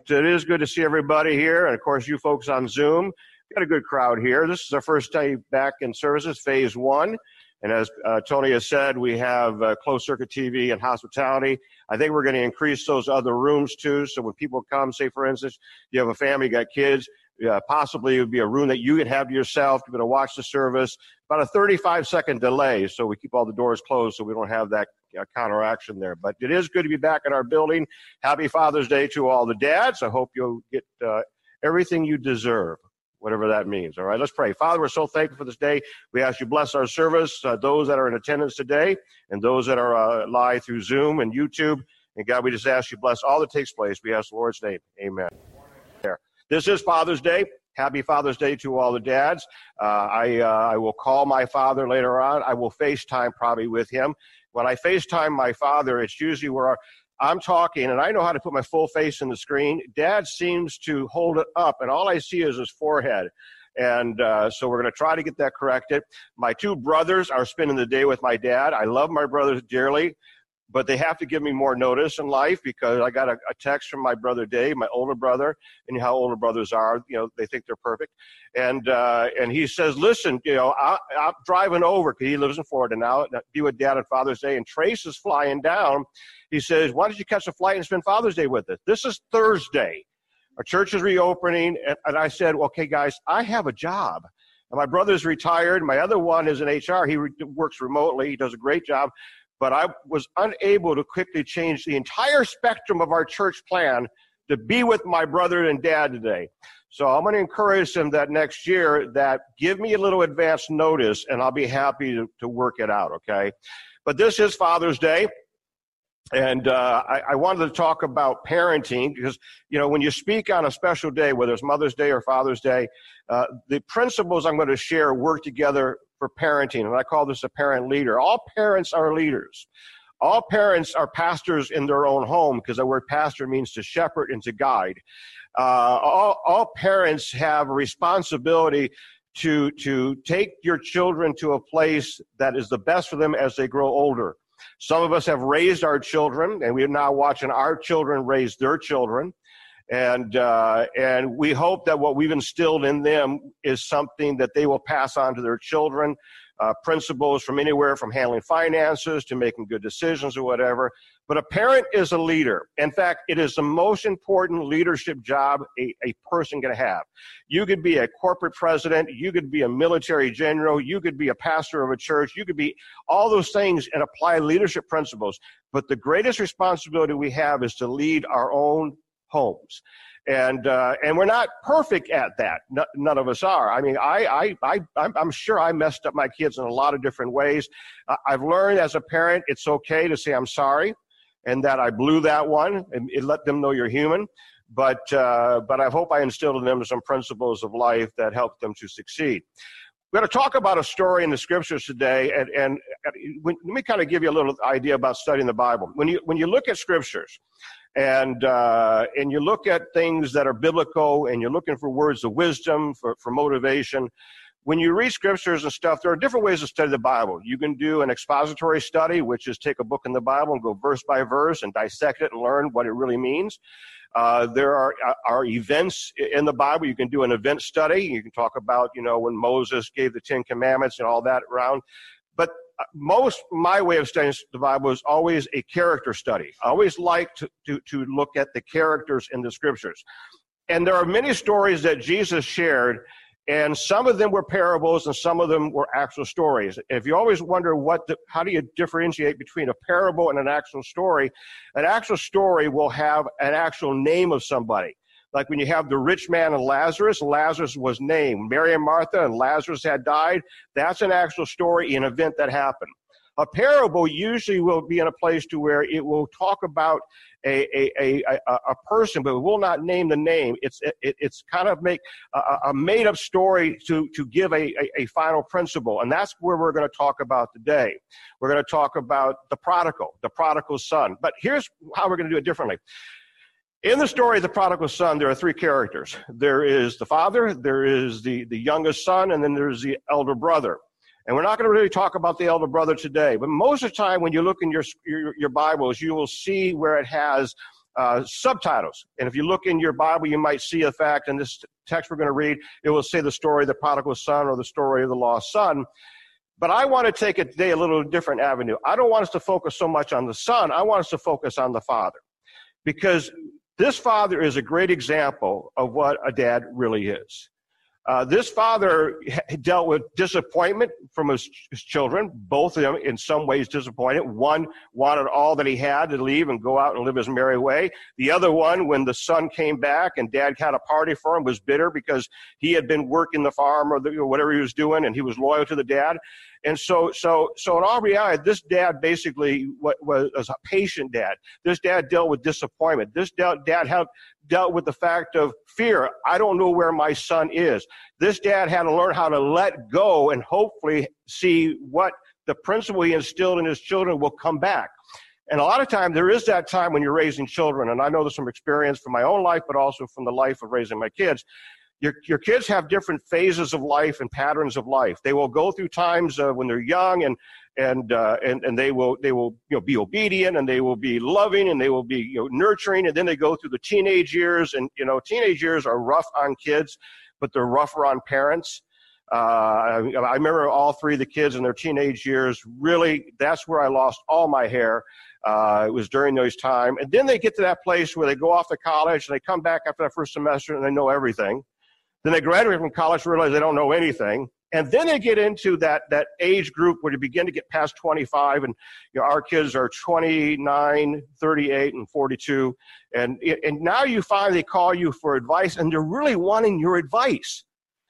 It is good to see everybody here, and of course you folks on Zoom. We've got a good crowd here. This is our first day back in services, phase one. And as Tony has said, we have closed circuit TV and hospitality. I think we're going to increase those other rooms too. So when people come, say for instance, you have a family, you got kids, possibly it would be a room that you could have to yourself. You're going to watch the service. About a 35-second delay, so we keep all the doors closed so we don't have that counteraction there. But it is good to be back in our building. Happy Father's Day to all the dads. I hope you'll get everything you deserve, whatever that means. All right, let's pray. Father, we're so thankful for this day. We ask you bless our service, those that are in attendance today and those that are live through Zoom and YouTube. And God, we just ask you bless all that takes place. We ask the Lord's name. Amen. This is Father's Day. Happy Father's Day to all the dads. I will call my father later on. I will FaceTime probably with him. When I FaceTime my father, it's usually where I'm talking, and I know how to put my full face in the screen. Dad seems to hold it up, and all I see is his forehead. And so we're going to try to get that corrected. My two brothers are spending the day with my dad. I love my brothers dearly, but they have to give me more notice in life because I got a text from my brother Dave, my older brother, and how older brothers are. You know, they think they're perfect. And he says, listen, you know, I'm driving over because he lives in Florida now, be with Dad on Father's Day, and Trace is flying down. He says, why don't you catch a flight and spend Father's Day with us? This is Thursday. Our church is reopening. And I said, well, okay, guys, I have a job. And my brother's retired. My other one is in HR. He works remotely. He does a great job. But I was unable to quickly change the entire spectrum of our church plan to be with my brother and dad today. So I'm going to encourage them that next year that give me a little advance notice and I'll be happy to work it out, okay? But this is Father's Day. And I wanted to talk about parenting because, you know, when you speak on a special day, whether it's Mother's Day or Father's Day, the principles I'm going to share work together for parenting, and I call this a parent leader. All parents are leaders. All parents are pastors in their own home because the word pastor means to shepherd and to guide. All parents have a responsibility to take your children to a place that is the best for them as they grow older. Some of us have raised our children, and we are now watching our children raise their children. And we hope that what we've instilled in them is something that they will pass on to their children, principles from anywhere from handling finances to making good decisions or whatever. But a parent is a leader. In fact, it is the most important leadership job a person can have. You could be a corporate president. You could be a military general. You could be a pastor of a church. You could be all those things and apply leadership principles. But the greatest responsibility we have is to lead our own homes. And we're not perfect at that. None of us are. I mean, I'm sure I messed up my kids in a lot of different ways. I've learned as a parent, it's okay to say I'm sorry and that I blew that one and let them know you're human. But I hope I instilled in them some principles of life that help them to succeed. We're going to talk about a story in the scriptures today, and let me kind of give you a little idea about studying the Bible. When you look at scriptures, and you look at things that are biblical, and you're looking for words of wisdom, for motivation. When you read scriptures and stuff, there are different ways to study the Bible. You can do an expository study, which is take a book in the Bible and go verse by verse and dissect it and learn what it really means. There are events in the Bible. You can do an event study. You can talk about, you know, when Moses gave the 10 Commandments and all that around. But my way of studying the Bible is always a character study. I always like to look at the characters in the scriptures. And there are many stories that Jesus shared, and some of them were parables and some of them were actual stories. If you always wonder how do you differentiate between a parable and an actual story will have an actual name of somebody. Like when you have the rich man and Lazarus was named. Mary and Martha and Lazarus had died. That's an actual story, an event that happened. A parable usually will be in a place to where it will talk about a person, but it will not name the name. It's kind of make a made up story to give a final principle. And that's where we're going to talk about today. We're going to talk about the prodigal son. But here's how we're going to do it differently. In the story of the prodigal son, there are three characters. There is the father, there is the youngest son, and then there's the elder brother. And we're not going to really talk about the elder brother today, but most of the time when you look in your Bibles, you will see where it has subtitles. And if you look in your Bible, you might see a fact, in this text we're going to read, it will say the story of the prodigal son or the story of the lost son. But I want to take it today a little different avenue. I don't want us to focus so much on the son. I want us to focus on the father. Because this father is a great example of what a dad really is. This father dealt with disappointment from his children, both of them in some ways disappointed. One wanted all that he had to leave and go out and live his merry way. The other one, when the son came back and dad had a party for him, was bitter because he had been working the farm or whatever he was doing, and he was loyal to the dad. And so in all reality, this dad basically was a patient dad. This dad dealt with disappointment. This dad dealt with the fact of fear. I don't know where my son is. This dad had to learn how to let go and hopefully see what the principle he instilled in his children will come back. And a lot of time, there is that time when you're raising children, and I know this from experience from my own life, but also from the life of raising my kids. Your kids have different phases of life and patterns of life. They will go through times when they're young and they will be obedient, and they will be loving, and they will be nurturing, and then they go through the teenage years, and teenage years are rough on kids, but they're rougher on parents. I remember all three of the kids in their teenage years. Really, that's where I lost all my hair. It was during those times, and then they get to that place where they go off to college and they come back after that first semester and they know everything. Then they graduate from college, realize they don't know anything. And then they get into that age group where they begin to get past 25. And our kids are 29, 38, and 42. And now you find they call you for advice, and they're really wanting your advice.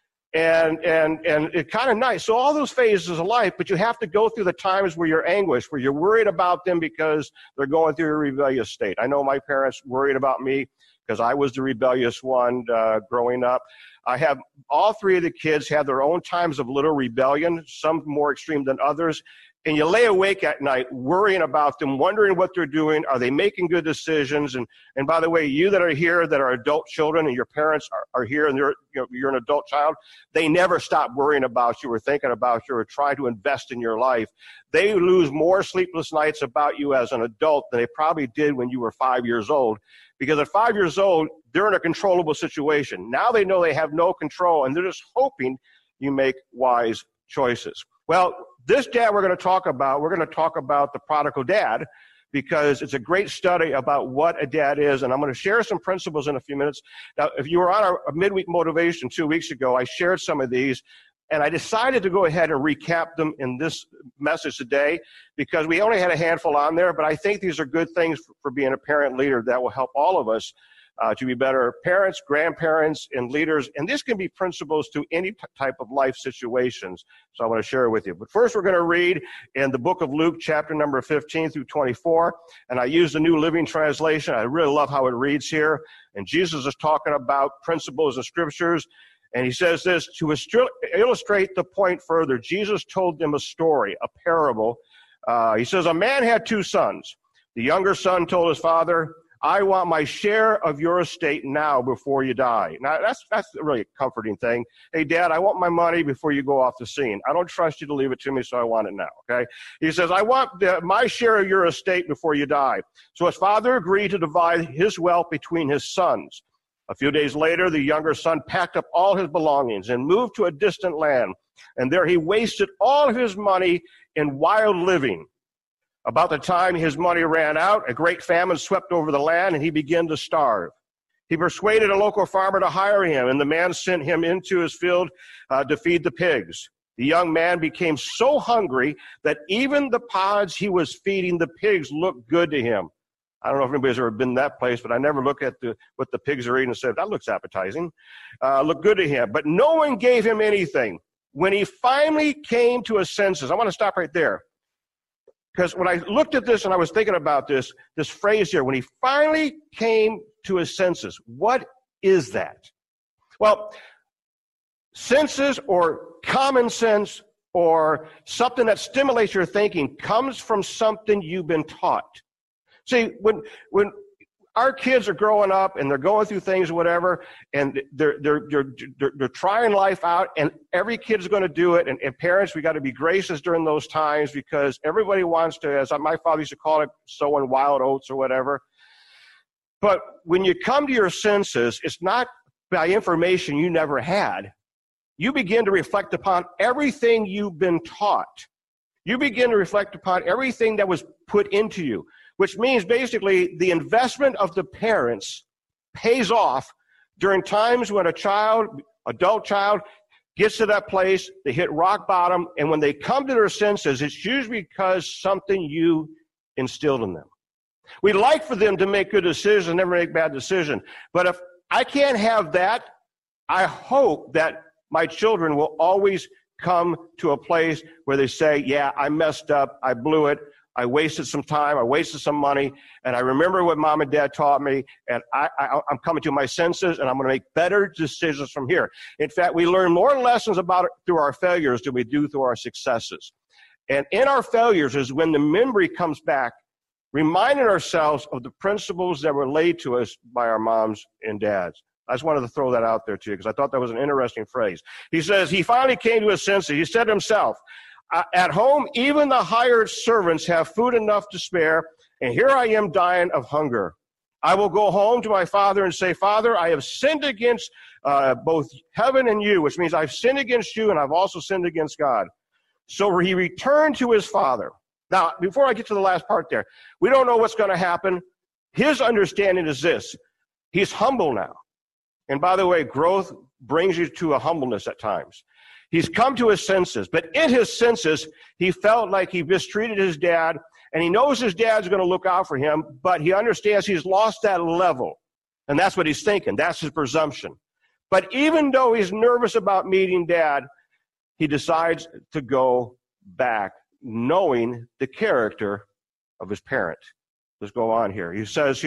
And it's kind of nice. So all those phases of life, but you have to go through the times where you're anguished, where you're worried about them because they're going through a rebellious state. I know my parents worried about me because I was the rebellious one growing up. I have all three of the kids have their own times of little rebellion, some more extreme than others. And you lay awake at night worrying about them, wondering what they're doing. Are they making good decisions? And by the way, you that are here that are adult children and your parents are here and you're an adult child, they never stop worrying about you or thinking about you or trying to invest in your life. They lose more sleepless nights about you as an adult than they probably did when you were 5 years old. Because at 5 years old, they're in a controllable situation. Now they know they have no control, and they're just hoping you make wise choices. Well, this dad we're going to talk about the prodigal dad, because it's a great study about what a dad is, and I'm going to share some principles in a few minutes. Now, if you were on our midweek motivation 2 weeks ago, I shared some of these, and I decided to go ahead and recap them in this message today because we only had a handful on there, but I think these are good things for being a parent leader that will help all of us to be better parents, grandparents, and leaders. And this can be principles to any type of life situations. So I want to share it with you. But first, we're going to read in the book of Luke, chapter number 15 through 24. And I use the New Living Translation. I really love how it reads here. And Jesus is talking about principles and scriptures. And he says this, to illustrate the point further, Jesus told them a story, a parable. He says, a man had two sons. The younger son told his father, I want my share of your estate now before you die. Now, that's a really comforting thing. Hey, Dad, I want my money before you go off the scene. I don't trust you to leave it to me, so I want it now, okay? He says, I want my share of your estate before you die. So his father agreed to divide his wealth between his sons. A few days later, the younger son packed up all his belongings and moved to a distant land. And there he wasted all of his money in wild living. About the time his money ran out, a great famine swept over the land, and he began to starve. He persuaded a local farmer to hire him, and the man sent him into his field to feed the pigs. The young man became so hungry that even the pods he was feeding the pigs looked good to him. I don't know if anybody's ever been in that place, but I never look at what the pigs are eating and said, that looks appetizing. Looked good to him. But no one gave him anything. When he finally came to his senses, I want to stop right there. Because when I looked at this and I was thinking about this phrase here, when he finally came to his senses, what is that? Well, senses or common sense or something that stimulates your thinking comes from something you've been taught. See, when our kids are growing up and they're going through things or whatever, and they're trying life out, and every kid's going to do it, and parents, we got to be gracious during those times because everybody wants to, as my father used to call it, sowing wild oats or whatever. But when you come to your senses, it's not by information you never had. You begin to reflect upon everything you've been taught. You begin to reflect upon everything that was put into you, which means basically the investment of the parents pays off during times when adult child, gets to that place, they hit rock bottom, and when they come to their senses, it's usually because something you instilled in them. We'd like for them to make good decisions, never make bad decisions. But if I can't have that, I hope that my children will always come to a place where they say, yeah, I messed up, I blew it, I wasted some time, I wasted some money, and I remember what mom and dad taught me, and I'm coming to my senses, and I'm going to make better decisions from here. In fact, we learn more lessons about it through our failures than we do through our successes. And in our failures is when the memory comes back, reminding ourselves of the principles that were laid to us by our moms and dads. I just wanted to throw that out there to you because I thought that was an interesting phrase. He says, he finally came to his senses. He said to himself, at home, even the hired servants have food enough to spare, and here I am dying of hunger. I will go home to my father and say, Father, I have sinned against both heaven and you, which means I've sinned against you and I've also sinned against God. So he returned to his father. Now, before I get to the last part there, we don't know what's going to happen. His understanding is this. He's humble now. And by the way, growth brings you to a humbleness at times. He's come to his senses, but in his senses, he felt like he mistreated his dad, and he knows his dad's going to look out for him, but he understands he's lost that level. And that's what he's thinking. That's his presumption. But even though he's nervous about meeting dad, he decides to go back, knowing the character of his parent. Let's go on here. He says,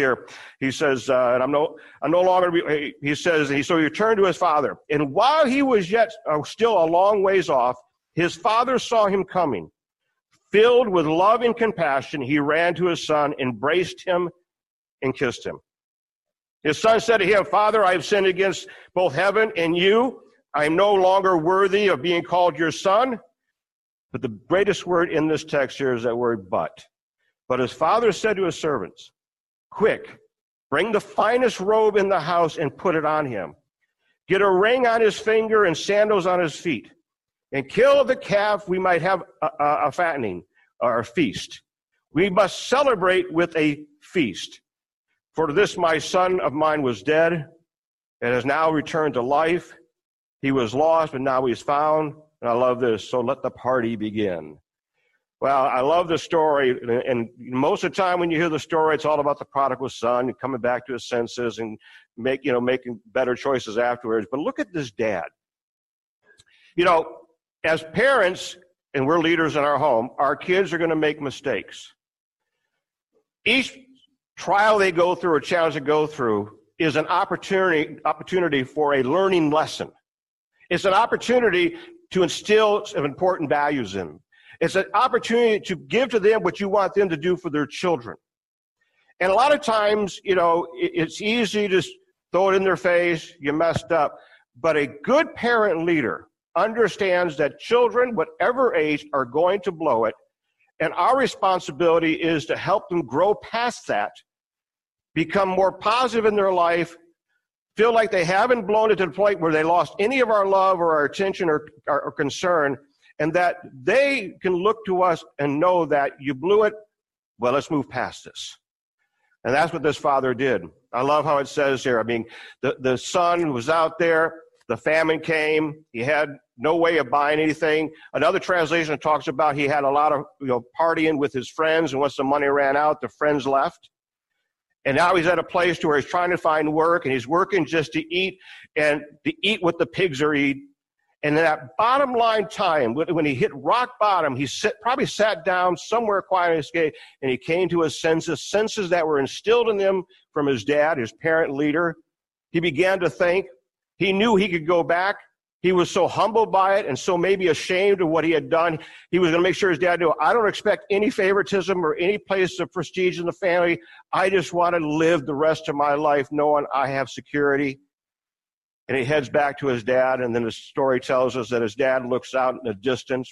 and I'm no longer, he says, so he returned to his father. And while he was yet still a long ways off, his father saw him coming. Filled with love and compassion, he ran to his son, embraced him, and kissed him. His son said to him, Father, I have sinned against both heaven and you. I am no longer worthy of being called your son. But the greatest word in this text here is that word but. But his father said to his servants, quick, bring the finest robe in the house and put it on him. Get a ring on his finger and sandals on his feet. And kill the calf, we might have a fattening or a feast. We must celebrate with a feast. For this my son of mine was dead and has now returned to life. He was lost, but now he's found. And I love this. So let the party begin. Well, I love the story, and most of the time when you hear the story, it's all about the prodigal son coming back to his senses and making better choices afterwards. But look at this dad. As parents, and we're leaders in our home, our kids are going to make mistakes. Each trial they go through or challenge they go through is an opportunity for a learning lesson. It's an opportunity to instill some important values in them. It's an opportunity to give to them what you want them to do for their children. And a lot of times, it's easy to throw it in their face, you messed up. But a good parent leader understands that children, whatever age, are going to blow it. And our responsibility is to help them grow past that, become more positive in their life, feel like they haven't blown it to the point where they lost any of our love or our attention or concern, and that they can look to us and know that you blew it, well, let's move past this. And that's what this father did. I love how it says here. I mean, the son was out there, the famine came, he had no way of buying anything. Another translation talks about he had a lot of partying with his friends, and once the money ran out, the friends left. And now he's at a place where he's trying to find work, and he's working just to eat, and to eat what the pigs are eating. And that bottom line time, when he hit rock bottom, he probably sat down somewhere quietly, and he came to his senses that were instilled in him from his dad, his parent leader. He began to think. He knew he could go back. He was so humbled by it and so maybe ashamed of what he had done. He was going to make sure his dad knew, I don't expect any favoritism or any place of prestige in the family. I just want to live the rest of my life knowing I have security. And he heads back to his dad, and then the story tells us that his dad looks out in the distance,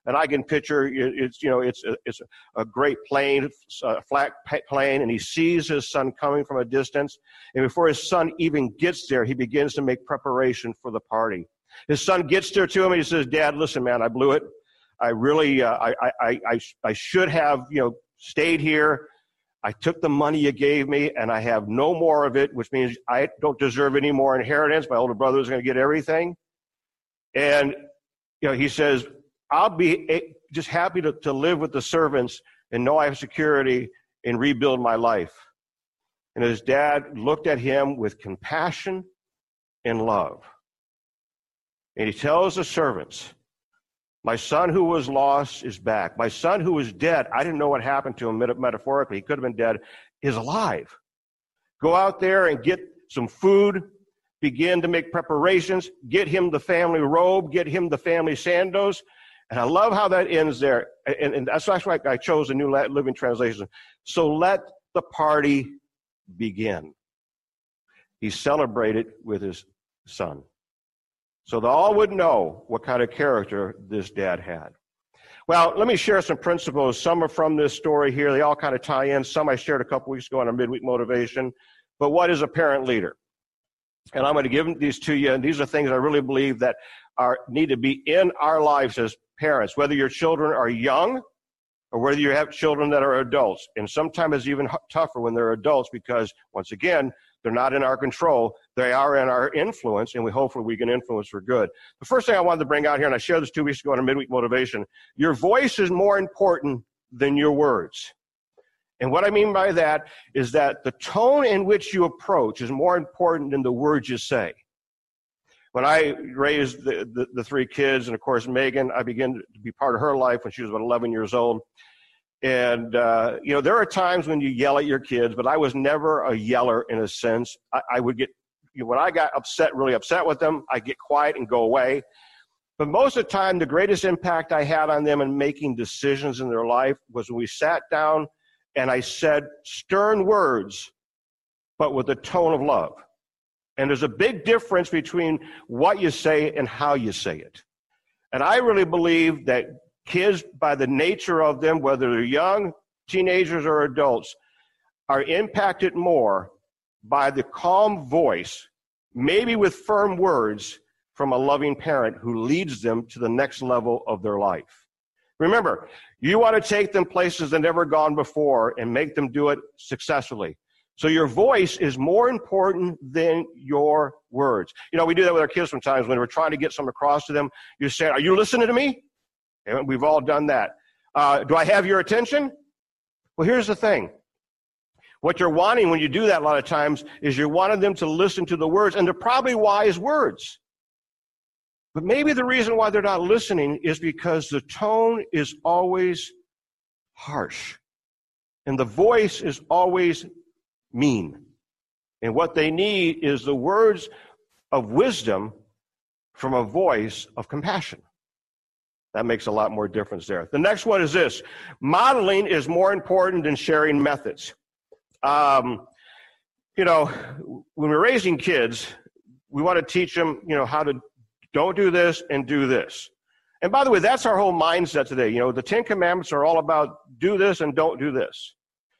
And I can picture it's a great plane, a flat plane, and he sees his son coming from a distance. And before his son even gets there, he begins to make preparation for the party. His son gets there to him and he says, "Dad, listen, man, I blew it. I really, I should have, stayed here. I took the money you gave me, and I have no more of it, which means I don't deserve any more inheritance. My older brother is going to get everything." And, he says, "I'll be just happy to live with the servants and know I have security and rebuild my life." And his dad looked at him with compassion and love. And he tells the servants, "My son who was lost is back. My son who was dead, I didn't know what happened to him metaphorically. He could have been dead, is alive. Go out there and get some food, begin to make preparations, get him the family robe, get him the family sandals." And I love how that ends there. And that's why I chose the New Living Translation. "So let the party begin." He celebrated with his son, so they all would know what kind of character this dad had. Well, let me share some principles. Some are from this story here. They all kind of tie in. Some I shared a couple weeks ago on our midweek motivation. But what is a parent leader? And I'm going to give these to you. And these are things I really believe that need to be in our lives as parents, whether your children are young or whether you have children that are adults. And sometimes it's even tougher when they're adults because, once again, they're not in our control. They are in our influence, and hopefully we can influence for good. The first thing I wanted to bring out here, and I shared this 2 weeks ago in a midweek motivation, your voice is more important than your words. And what I mean by that is that the tone in which you approach is more important than the words you say. When I raised the three kids, and of course Megan, I began to be part of her life when she was about 11 years old. And, there are times when you yell at your kids, but I was never a yeller in a sense. I would get, when I got really upset with them, I'd get quiet and go away. But most of the time, the greatest impact I had on them in making decisions in their life was when we sat down and I said stern words, but with a tone of love. And there's a big difference between what you say and how you say it. And I really believe that kids, by the nature of them, whether they're young, teenagers, or adults, are impacted more by the calm voice, maybe with firm words, from a loving parent who leads them to the next level of their life. Remember, you want to take them places they've never gone before and make them do it successfully. So your voice is more important than your words. We do that with our kids sometimes when we're trying to get something across to them. You say, "Are you listening to me?" And we've all done that. "Do I have your attention?" Well, here's the thing. What you're wanting when you do that a lot of times is you're wanting them to listen to the words, and they're probably wise words. But maybe the reason why they're not listening is because the tone is always harsh, and the voice is always mean. And what they need is the words of wisdom from a voice of compassion. That makes a lot more difference there. The next one is this. Modeling is more important than sharing methods. When we're raising kids, we want to teach them, how to don't do this and do this. And by the way, that's our whole mindset today. The 10 Commandments are all about do this and don't do this.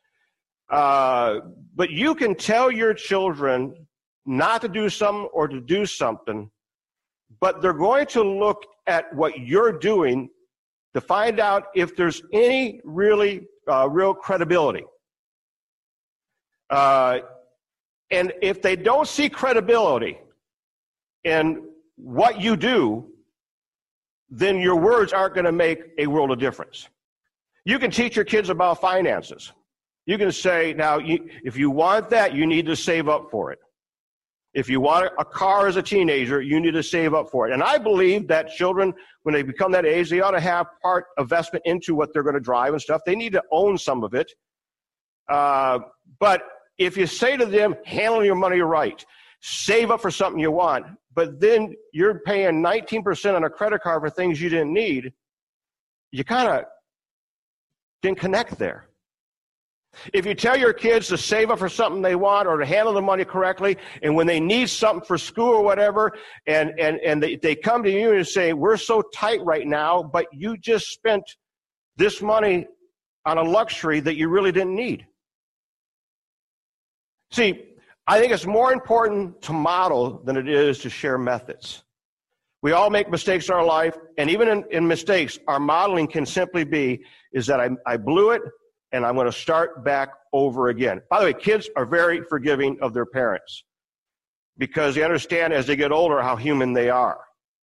But you can tell your children not to do something or to do something, but they're going to look at what you're doing to find out if there's any real credibility. And if they don't see credibility in what you do, then your words aren't going to make a world of difference. You can teach your kids about finances. You can say, now, if you want that, you need to save up for it. If you want a car as a teenager, you need to save up for it. And I believe that children, when they become that age, they ought to have part investment into what they're going to drive and stuff. They need to own some of it. But if you say to them, handle your money right, save up for something you want, but then you're paying 19% on a credit card for things you didn't need, you kind of didn't connect there. If you tell your kids to save up for something they want or to handle the money correctly, and when they need something for school or whatever, and they come to you and say, we're so tight right now, but you just spent this money on a luxury that you really didn't need. See, I think it's more important to model than it is to share methods. We all make mistakes in our life, and even in mistakes, our modeling can simply be, is that I blew it, and I'm going to start back over again. By the way, kids are very forgiving of their parents because they understand as they get older how human they are.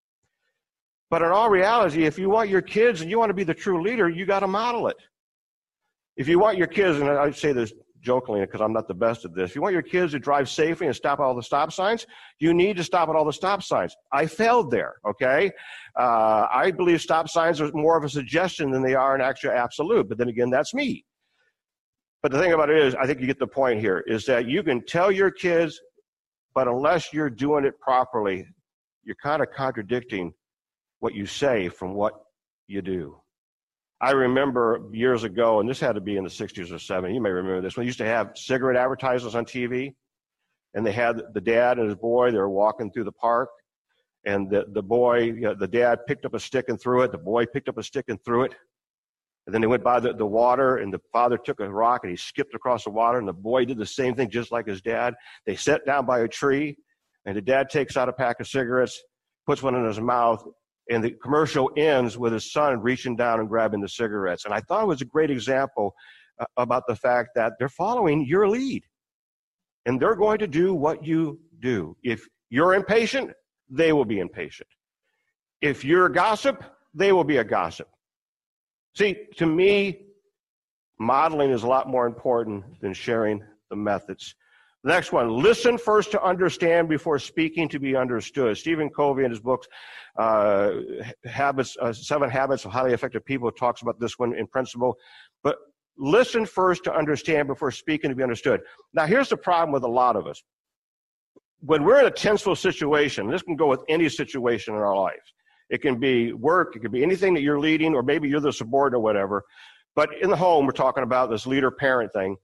But in all reality, if you want your kids and you want to be the true leader, you got to model it. If you want your kids, and I say this jokingly because I'm not the best at this, if you want your kids to drive safely and stop at all the stop signs, you need to stop at all the stop signs. I failed there, okay? I believe stop signs are more of a suggestion than they are an actual absolute, but then again, that's me. But the thing about it is, I think you get the point here, is that you can tell your kids, but unless you're doing it properly, you're kind of contradicting what you say from what you do. I remember years ago, and this had to be in the 60s or 70s, you may remember this, we used to have cigarette advertisements on TV, and they had the dad and his boy, they were walking through the park, and the boy, you know, the dad picked up a stick and threw it, the boy picked up a stick and threw it, and then they went by the water, and the father took a rock, and he skipped across the water, and the boy did the same thing just like his dad. They sat down by a tree, and the dad takes out a pack of cigarettes, puts one in his mouth, and the commercial ends with his son reaching down and grabbing the cigarettes. And I thought it was a great example about the fact that they're following your lead, and they're going to do what you do. If you're impatient, they will be impatient. If you're a gossip, they will be a gossip. See, to me, modeling is a lot more important than sharing the methods. The next one, listen first to understand before speaking to be understood. Stephen Covey in his book, 7 Habits of Highly Effective People, talks about this one in principle. But listen first to understand before speaking to be understood. Now, here's the problem with a lot of us. When we're in a tenseful situation, this can go with any situation in our life. It can be work, it could be anything that you're leading, or maybe you're the subordinate or whatever. But in the home, we're talking about this leader-parent thing,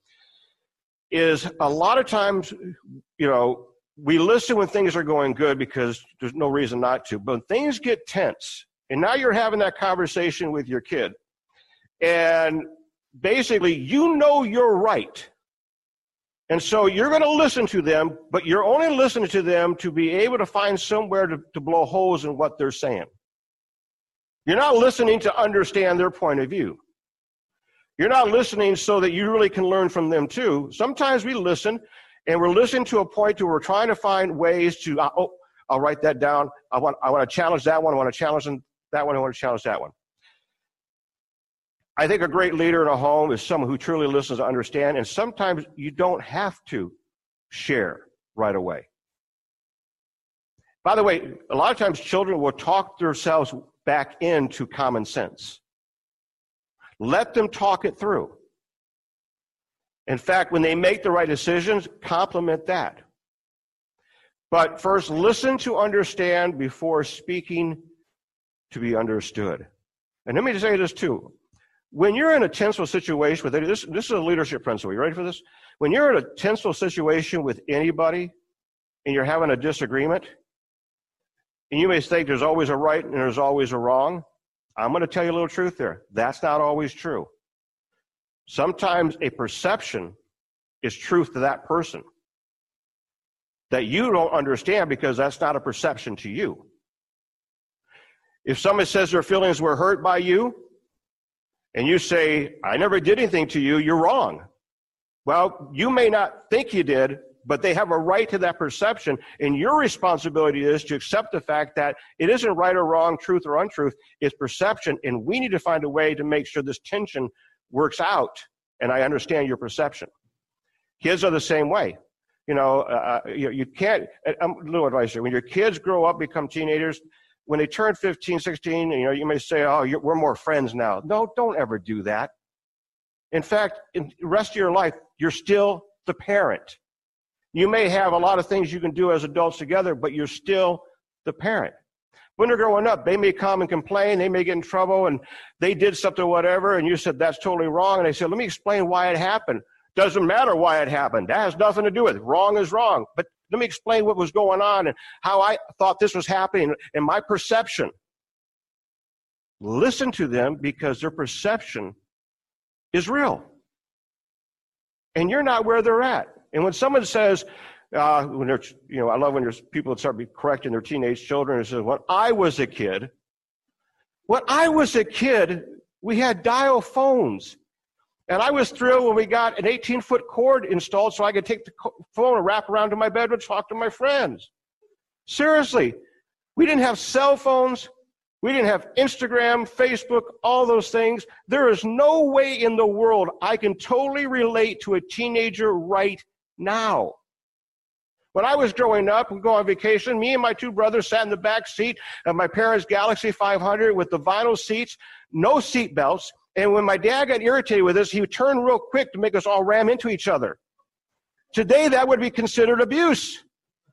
is a lot of times, you know, we listen when things are going good because there's no reason not to. But when things get tense, and now you're having that conversation with your kid, and basically you know you're right. And so you're going to listen to them, but you're only listening to them to be able to find somewhere to blow holes in what they're saying. You're not listening to understand their point of view. You're not listening so that you really can learn from them too. Sometimes we listen, and we're listening to a point where we're trying to find ways to, I'll write that down. I want to challenge that one. I want to challenge that one. I want to challenge that one. I think a great leader in a home is someone who truly listens to understand, and sometimes you don't have to share right away. By the way, a lot of times children will talk themselves back into common sense. Let them talk it through. In fact, when they make the right decisions, compliment that. But first, listen to understand before speaking to be understood. And let me just say this too. When you're in a tenseful situation with this is a leadership principle. You ready for this? When you're in a tenseful situation with anybody and you're having a disagreement, and you may think there's always a right and there's always a wrong, I'm going to tell you a little truth there. That's not always true. Sometimes a perception is truth to that person that you don't understand because that's not a perception to you. If somebody says their feelings were hurt by you, and you say, I never did anything to you, you're wrong. Well, you may not think you did, but they have a right to that perception, and your responsibility is to accept the fact that it isn't right or wrong, truth or untruth, it's perception, and we need to find a way to make sure this tension works out, and I understand your perception. Kids are the same way. You know, you can't, a little advice here, when your kids grow up, become teenagers, when they turn 15, 16, you know, you may say, oh, we're more friends now. No, don't ever do that. In fact, in the rest of your life, you're still the parent. You may have a lot of things you can do as adults together, but you're still the parent. When they're growing up, they may come and complain, they may get in trouble, and they did something, whatever, and you said, that's totally wrong, and they said, let me explain why it happened. Doesn't matter why it happened. That has nothing to do with it. Wrong is wrong. But let me explain what was going on and how I thought this was happening and my perception. Listen to them because their perception is real. And you're not where they're at. And when someone says, when they're, I love when there's people that start correcting their teenage children and say, when I was a kid, we had dial phones. And I was thrilled when we got an 18-foot cord installed so I could take the phone and wrap around to my bed and talk to my friends. Seriously, we didn't have cell phones. We didn't have Instagram, Facebook, all those things. There is no way in the world I can totally relate to a teenager right now. When I was growing up, we'd go on vacation. Me and my two brothers sat in the back seat of my parents' Galaxie 500 with the vinyl seats, no seat belts. And when my dad got irritated with us, he would turn real quick to make us all ram into each other. Today, that would be considered abuse.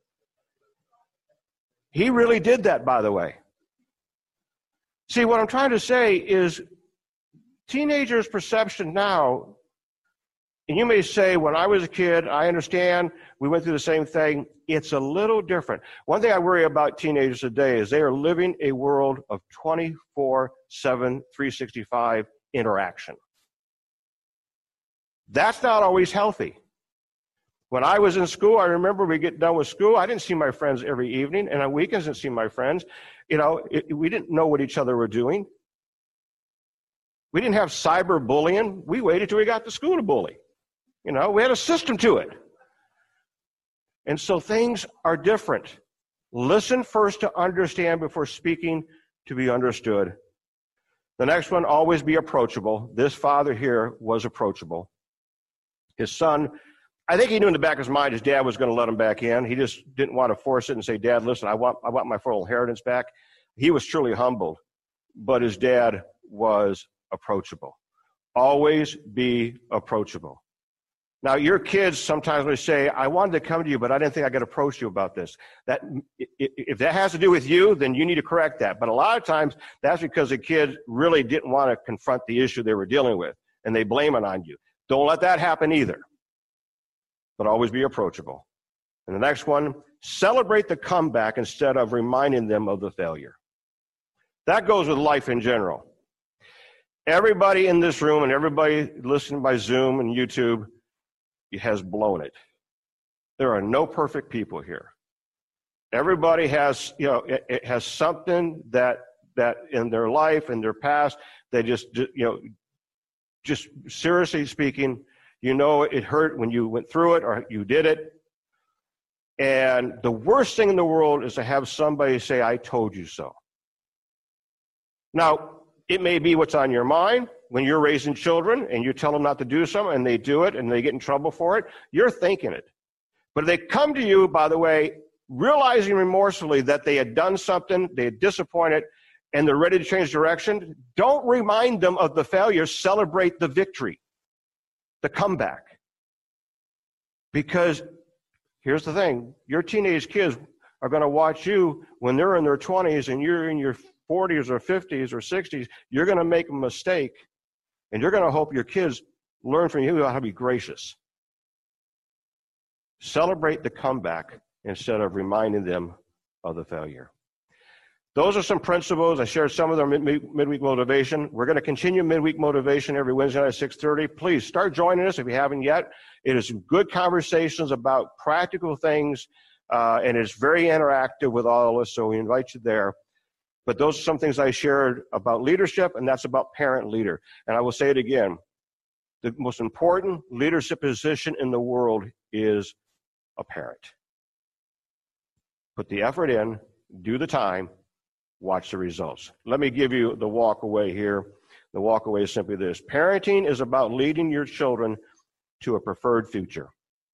He really did that, by the way. See, what I'm trying to say is teenagers' perception now, and you may say, when I was a kid, I understand, we went through the same thing. It's a little different. One thing I worry about teenagers today is they are living a world of 24/7, 365 interaction. That's not always healthy. When I was in school, I remember we get done with school, I didn't see my friends every evening, and on weekends I didn't see my friends. We didn't know what each other were doing. We didn't have cyberbullying. We waited till we got to school to bully. We had a system to it. And so things are different. Listen first to understand before speaking to be understood. The next one, always be approachable. This father here was approachable. His son, I think he knew in the back of his mind his dad was going to let him back in. He just didn't want to force it and say, Dad, listen, I want my full inheritance back. He was truly humbled, but his dad was approachable. Always be approachable. Now, your kids sometimes will say, I wanted to come to you, but I didn't think I could approach you about this. If that has to do with you, then you need to correct that. But a lot of times, that's because the kid really didn't want to confront the issue they were dealing with, and they blame it on you. Don't let that happen either. But always be approachable. And the next one, celebrate the comeback instead of reminding them of the failure. That goes with life in general. Everybody in this room and everybody listening by Zoom and YouTube has blown it. There are no perfect people here. Everybody has, it has something that in their life, in their past, they just seriously speaking, it hurt when you went through it or you did it. And the worst thing in the world is to have somebody say, I told you so. Now, it may be what's on your mind when you're raising children and you tell them not to do something and they do it and they get in trouble for it. You're thinking it. But if they come to you, by the way, realizing remorsefully that they had done something, they had disappointed, and they're ready to change direction, don't remind them of the failure. Celebrate the victory, the comeback. Because here's the thing. Your teenage kids are going to watch you when they're in their 20s and you're in your 40s or 50s or 60s. You're going to make a mistake, and you're going to hope your kids learn from you how to be gracious. Celebrate the comeback instead of reminding them of the failure. Those are some principles. I shared some of them in midweek motivation. We're going to continue midweek motivation every Wednesday night at 6:30. Please start joining us if you haven't yet. It is good conversations about practical things, and it's very interactive with all of us, so we invite you there. But those are some things I shared about leadership, and that's about parent-leader. And I will say it again. The most important leadership position in the world is a parent. Put the effort in, do the time, watch the results. Let me give you the walk away here. The walk away is simply this. Parenting is about leading your children to a preferred future.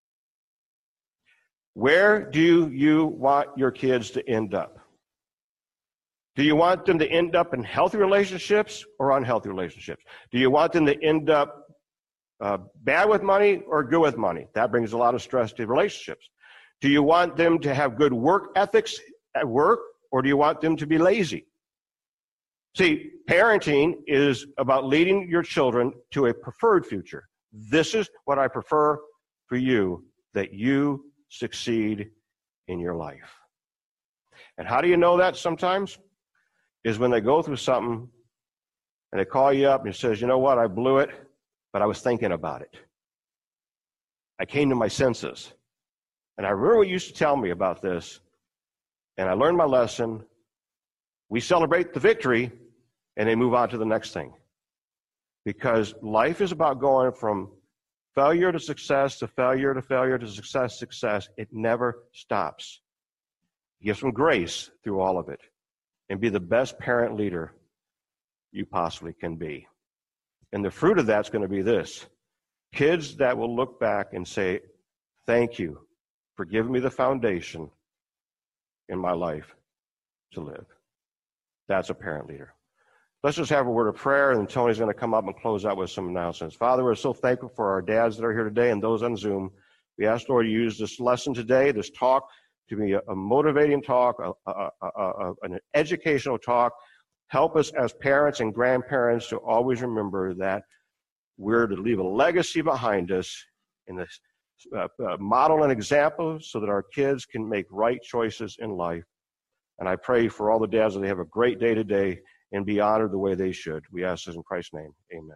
Where do you want your kids to end up? Do you want them to end up in healthy relationships or unhealthy relationships? Do you want them to end up bad with money or good with money? That brings a lot of stress to relationships. Do you want them to have good work ethics at work, or do you want them to be lazy? See, parenting is about leading your children to a preferred future. This is what I prefer for you, that you succeed in your life. And how do you know that sometimes? Is when they go through something and they call you up and it says, you know what, I blew it, but I was thinking about it. I came to my senses. And I remember what you used to tell me about this, and I learned my lesson. We celebrate the victory, and they move on to the next thing. Because life is about going from failure to success to failure to failure to success, success. It never stops. Give some grace through all of it, and be the best parent leader you possibly can be. And the fruit of that's going to be this. Kids that will look back and say, thank you for giving me the foundation in my life to live. That's a parent leader. Let's just have a word of prayer, and Tony's going to come up and close out with some announcements. Father, we're so thankful for our dads that are here today and those on Zoom. We ask, Lord, you use this lesson today, this talk, to be a motivating talk, an educational talk. Help us as parents and grandparents to always remember that we're to leave a legacy behind us in this model and example so that our kids can make right choices in life. And I pray for all the dads that they have a great day today and be honored the way they should. We ask this in Christ's name. Amen.